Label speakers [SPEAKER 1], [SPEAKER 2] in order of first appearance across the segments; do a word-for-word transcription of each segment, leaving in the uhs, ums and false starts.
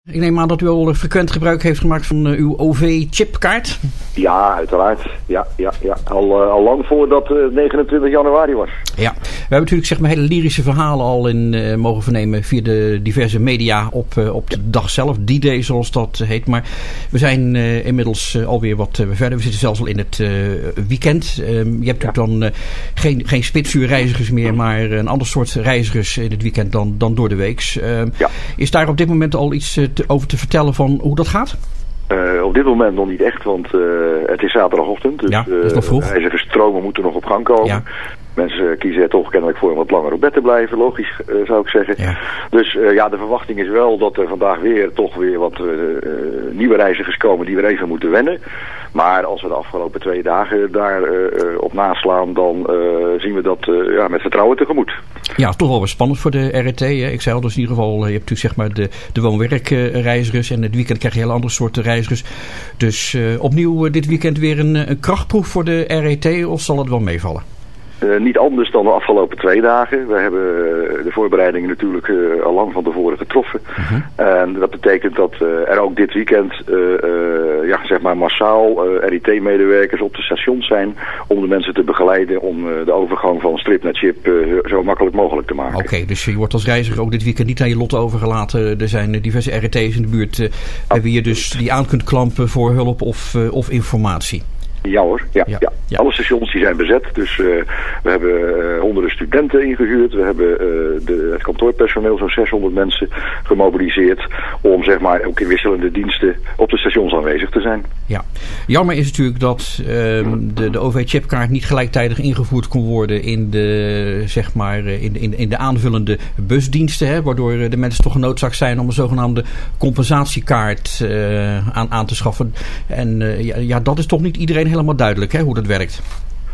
[SPEAKER 1] Ik neem aan dat u al frequent gebruik heeft gemaakt van uh, uw O V-chipkaart.
[SPEAKER 2] Ja, uiteraard. Ja, ja, ja. Al, uh, al lang voordat het uh, negenentwintig januari was.
[SPEAKER 1] Ja, we hebben natuurlijk zeg maar hele lyrische verhalen al in uh, mogen vernemen via de diverse media op, uh, op de ja. dag zelf. D-Day zoals dat heet. Maar we zijn uh, inmiddels uh, alweer wat uh, verder. We zitten zelfs al in het uh, weekend. Uh, je hebt natuurlijk ja. dan uh, geen, geen spitsuurreizigers meer, maar een ander soort reizigers in het weekend dan, dan door de weeks. Uh, ja. Is daar op dit moment al iets uh, te, over te vertellen van hoe dat gaat?
[SPEAKER 2] Uh, op dit moment nog niet echt, want uh, het is zaterdagochtend. Dus
[SPEAKER 1] ja, dat is nog vroeg.
[SPEAKER 2] Uh, reizigersstromen moeten nog op gang komen. Ja. Mensen kiezen er toch kennelijk voor om wat langer op bed te blijven, logisch uh, zou ik zeggen. Ja. Dus uh, ja, de verwachting is wel dat er vandaag weer toch weer wat uh, uh, nieuwe reizigers komen die weer even moeten wennen. Maar als we de afgelopen twee dagen daar uh, uh, op naslaan, dan uh, zien we dat uh, ja, met vertrouwen tegemoet.
[SPEAKER 1] Ja, toch wel weer spannend voor de R E T. Hè? Ik zei al, dus in ieder geval, je hebt natuurlijk zeg maar de, de woon-werkreizigers en het weekend krijg je hele andere soorten reizigers. Dus uh, opnieuw uh, dit weekend weer een, een krachtproef voor de R E T, of zal het wel meevallen?
[SPEAKER 2] Uh, niet anders dan de afgelopen twee dagen. We hebben uh, de voorbereidingen natuurlijk uh, al lang van tevoren getroffen. Uh-huh. En dat betekent dat uh, er ook dit weekend uh, uh, ja, zeg maar massaal uh, R I T-medewerkers op de stations zijn om de mensen te begeleiden om uh, de overgang van strip naar chip uh, zo makkelijk mogelijk te maken.
[SPEAKER 1] Oké, okay, dus je wordt als reiziger ook dit weekend niet aan je lot overgelaten. Er zijn diverse R I T's in de buurt uh, bij wie je dus die aan kunt klampen voor hulp of, uh, of informatie.
[SPEAKER 2] Ja hoor, ja, ja. ja. ja. Alle stations die zijn bezet, dus uh, we hebben uh, honderden studenten ingehuurd. We hebben uh, de, het kantoorpersoneel, zo'n zeshonderd mensen, gemobiliseerd om zeg maar ook in wisselende diensten op de stations aanwezig te zijn.
[SPEAKER 1] Ja, jammer is natuurlijk dat uh, de, de O V-chipkaart niet gelijktijdig ingevoerd kon worden in de, zeg maar, in, in, in de aanvullende busdiensten, hè, waardoor de mensen toch genoodzaakt zijn om een zogenaamde compensatiekaart uh, aan, aan te schaffen. En uh, ja, ja, dat is toch niet iedereen helemaal duidelijk, hè, hoe dat werkt.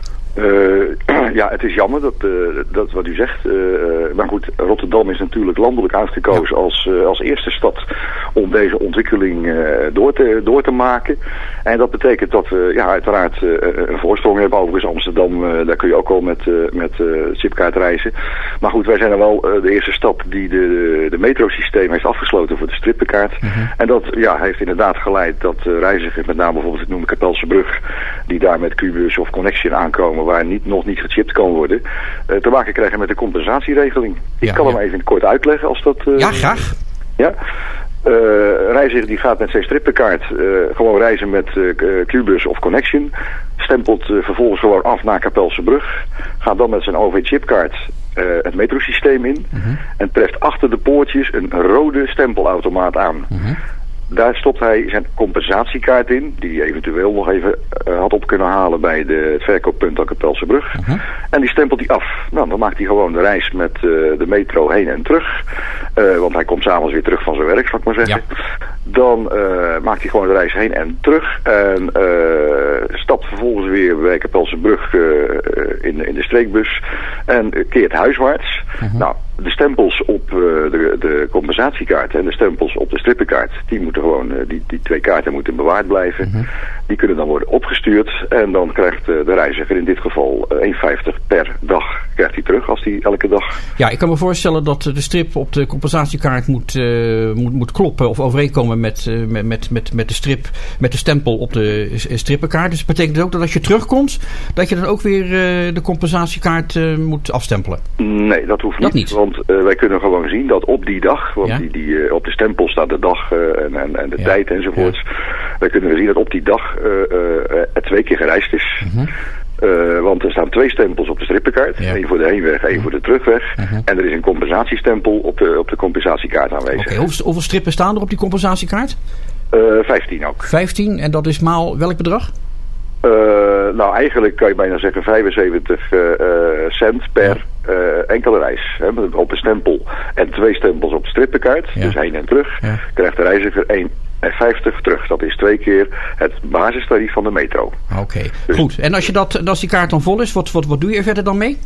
[SPEAKER 2] Uh, ja, het is jammer dat, uh, dat wat u zegt. Uh, maar goed, Rotterdam is natuurlijk landelijk uitgekozen ja. als, uh, als eerste stad om deze ontwikkeling uh, door, te, door te maken. En dat betekent dat we ja, uiteraard uh, een voorsprong hebben. Overigens Amsterdam, uh, daar kun je ook al met, uh, met uh, chipkaart reizen. Maar goed, wij zijn er wel uh, de eerste stad die de, de metrosysteem heeft afgesloten voor de strippenkaart. Uh-huh. En dat ja, heeft inderdaad geleid dat uh, reizigers, met name bijvoorbeeld ik noem de Kapelse Brug, die daar met Qbus of Connection aankomen, waar niet, nog niet gechipt kan worden, uh, te maken krijgen met de compensatieregeling. Ik ja, kan ja. hem even kort uitleggen als dat... Uh,
[SPEAKER 1] ja, graag.
[SPEAKER 2] Ja. Uh, een reiziger die gaat met zijn strippenkaart uh, gewoon reizen met uh, Qbus of Connection, stempelt uh, vervolgens gewoon af naar Kapelse Brug, gaat dan met zijn O V-chipkaart uh, het metrosysteem in uh-huh. en treft achter de poortjes een rode stempelautomaat aan. Uh-huh. Daar stopt hij zijn compensatiekaart in, die hij eventueel nog even uh, had op kunnen halen bij de, het verkooppunt aan Kapelse Brug. Uh-huh. En die stempelt hij af. Nou, dan maakt hij gewoon de reis met uh, de metro heen en terug. Uh, want hij komt s'avonds weer terug van zijn werk, zal ik maar zeggen. Ja. Dan uh, maakt hij gewoon de reis heen en terug. En uh, stapt vervolgens weer bij Kapelse Brug uh, in, in de streekbus. En uh, keert huiswaarts. Uh-huh. Nou, de stempels op uh, de, de compensatiekaart en de stempels op de strippenkaart, die moeten gewoon, uh, die, die twee kaarten moeten bewaard blijven. Uh-huh. Die kunnen dan worden opgestuurd en dan krijgt uh, de reiziger in dit geval uh, één vijftig per dag krijgt hij terug als hij elke dag...
[SPEAKER 1] Ja, ik kan me voorstellen dat de strip op de compensatiekaart moet, uh, moet, moet kloppen of overeenkomen met, uh, met, met, met, met de strip, met de stempel op de strippenkaart. Dus dat betekent ook dat als je terugkomt, dat je dan ook weer uh, de compensatiekaart uh, moet afstempelen?
[SPEAKER 2] Nee, dat hoeft
[SPEAKER 1] dat
[SPEAKER 2] niet.
[SPEAKER 1] niet.
[SPEAKER 2] Want uh, wij kunnen gewoon zien dat op die dag, want ja? die, die, uh, op de stempel staat de dag uh, en, en, en de ja. tijd enzovoorts. Ja. Wij kunnen zien dat op die dag uh, uh, er twee keer gereisd is. Uh-huh. Uh, want er staan twee stempels op de strippenkaart. Ja. Eén voor de heenweg, één uh-huh. voor de terugweg. Uh-huh. En er is een compensatiestempel op de, op de compensatiekaart aanwezig.
[SPEAKER 1] Okay. Hoeveel, hoeveel strippen staan er op die compensatiekaart?
[SPEAKER 2] Uh, vijftien ook.
[SPEAKER 1] vijftien en dat is maal welk bedrag?
[SPEAKER 2] Uh, nou, eigenlijk kan je bijna zeggen vijfenzeventig uh, cent per ja. uh, enkele reis. Hè, op een stempel en twee stempels op de strippenkaart, ja. dus heen en terug, ja. krijgt de reiziger één vijftig terug. Dat is twee keer het basistarief van de metro.
[SPEAKER 1] Oké, okay. dus, goed. En als, je dat, als die kaart dan vol is, wat, wat, wat doe je er verder dan mee?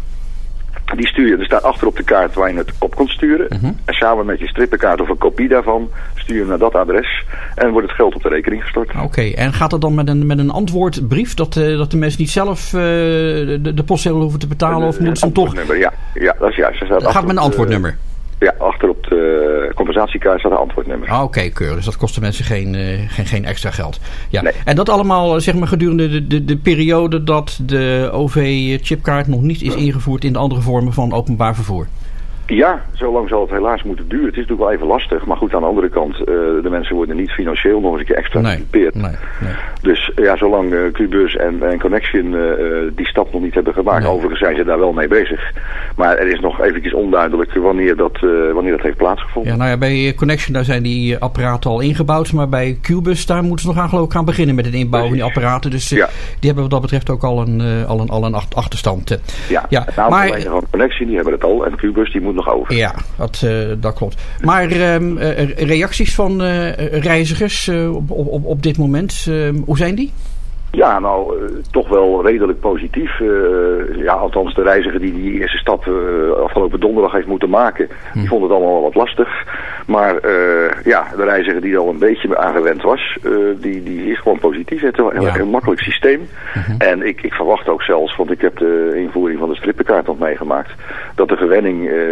[SPEAKER 2] Die stuur je, er staat achter op de kaart waar je het op kunt sturen. Uh-huh. En samen met je strippenkaart of een kopie daarvan stuur je hem naar dat adres en wordt het geld op de rekening gestort.
[SPEAKER 1] Oké, okay. En gaat dat dan met een, met een antwoordbrief dat, uh, dat de mensen niet zelf uh, de, de postzegel hoeven te betalen? Een, of moeten ze hem toch...
[SPEAKER 2] Ja, ja, dat is juist.
[SPEAKER 1] Het gaat met een antwoordnummer?
[SPEAKER 2] Ja, achter op uh, compensatiekaart staat een antwoordnummer.
[SPEAKER 1] Ah, Oké, okay, keurig. Dus dat kost de mensen geen, uh, geen, geen extra geld. Ja.
[SPEAKER 2] Nee.
[SPEAKER 1] En dat allemaal zeg maar gedurende de, de, de periode dat de O V-chipkaart nog niet is ingevoerd in de andere vormen van openbaar vervoer.
[SPEAKER 2] Ja, zo lang zal het helaas moeten duren. Het is natuurlijk wel even lastig. Maar goed, aan de andere kant, uh, de mensen worden niet financieel nog eens een keer extra gedupeerd.
[SPEAKER 1] Nee, nee.
[SPEAKER 2] Dus ja, zolang uh, Qbus en, en Connection uh, die stap nog niet hebben gemaakt.
[SPEAKER 1] Nee.
[SPEAKER 2] Overigens zijn ze daar wel mee bezig. Maar er is nog eventjes onduidelijk wanneer dat, uh, wanneer dat heeft plaatsgevonden.
[SPEAKER 1] Ja, nou ja, bij Connection daar zijn die apparaten al ingebouwd. Maar bij Qbus daar moeten ze nog aan, geloof ik, gaan beginnen met het inbouwen van die apparaten. Dus uh, ja. die hebben wat dat betreft ook al een, uh, al een, al een achterstand. Uh.
[SPEAKER 2] Ja, ja. Het aantal maar, van Connection die hebben het al. En Qbus die moet nog over.
[SPEAKER 1] Ja, dat, uh, dat klopt. Maar um, uh, reacties van uh, reizigers uh, op, op, op dit moment, uh, hoe zijn die?
[SPEAKER 2] Ja, nou, uh, toch wel redelijk positief. Uh, ja, althans de reiziger die die eerste stap uh, afgelopen donderdag heeft moeten maken, hm. die vond het allemaal wel wat lastig. Maar uh, ja, de reiziger die al een beetje aangewend was, uh, die, die is gewoon positief. Het is een ja. heel makkelijk systeem. Uh-huh. En ik, ik verwacht ook zelfs, want ik heb de invoering van de strippenkaart nog meegemaakt, dat de gewenning uh,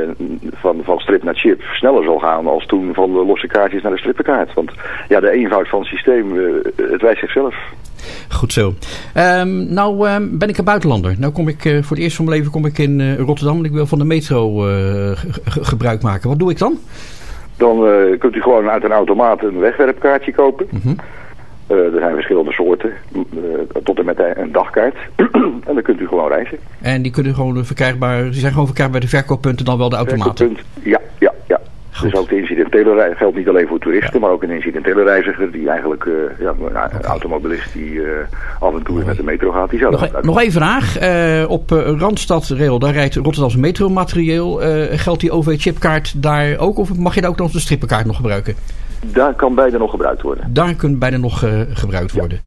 [SPEAKER 2] van, van strip naar chip sneller zal gaan als toen van de losse kaartjes naar de strippenkaart. Want ja, de eenvoud van het systeem, uh, het wijst zichzelf.
[SPEAKER 1] Goed zo. Um, nou um, ben ik een buitenlander. Nou kom ik uh, voor het eerst van mijn leven kom ik in uh, Rotterdam en ik wil van de metro uh, g- g- gebruik maken. Wat doe ik dan?
[SPEAKER 2] Dan uh, kunt u gewoon uit een automaat een wegwerpkaartje kopen. Uh-huh. Uh, er zijn verschillende soorten, uh, tot en met een dagkaart. En dan kunt u gewoon reizen.
[SPEAKER 1] En die kunnen gewoon verkrijgbaar, die zijn gewoon verkrijgbaar bij de verkooppunten, dan wel de automaten?
[SPEAKER 2] Ja, ja, ja. Goed. Dus ook de incidentele reiziger geldt niet alleen voor toeristen, ja. maar ook een incidentele reiziger die eigenlijk, uh, ja, een okay. automobilist die uh, af en toe met de metro gaat. Die
[SPEAKER 1] nog, e- nog één vraag. Uh, op uh, Randstad Rail, daar rijdt Rotterdamse metromaterieel. Uh, geldt die O V-chipkaart daar ook of mag je daar ook nog de strippenkaart nog gebruiken?
[SPEAKER 2] Daar kan beide nog gebruikt worden.
[SPEAKER 1] Daar kunnen beide nog uh, gebruikt worden. Ja.